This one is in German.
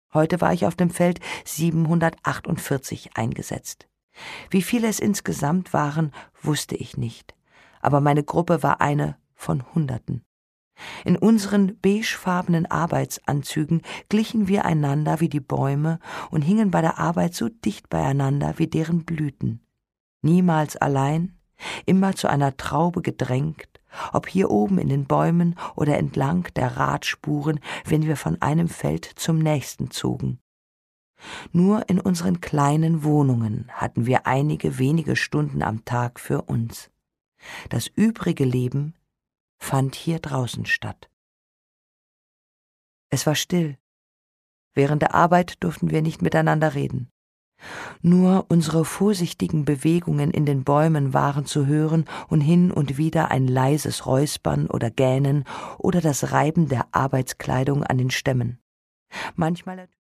Heute war ich auf dem Feld 748 eingesetzt. Wie viele es insgesamt waren, wusste ich nicht, aber meine Gruppe war eine von Hunderten. In unseren beigefarbenen Arbeitsanzügen glichen wir einander wie die Bäume und hingen bei der Arbeit so dicht beieinander wie deren Blüten. Niemals allein, immer zu einer Traube gedrängt, ob hier oben in den Bäumen oder entlang der Radspuren, wenn wir von einem Feld zum nächsten zogen. Nur in unseren kleinen Wohnungen hatten wir einige wenige Stunden am Tag für uns. Das übrige Leben fand hier draußen statt. Es war still. Während der Arbeit durften wir nicht miteinander reden. Nur unsere vorsichtigen Bewegungen in den Bäumen waren zu hören und hin und wieder ein leises Räuspern oder Gähnen oder das Reiben der Arbeitskleidung an den Stämmen. Manchmal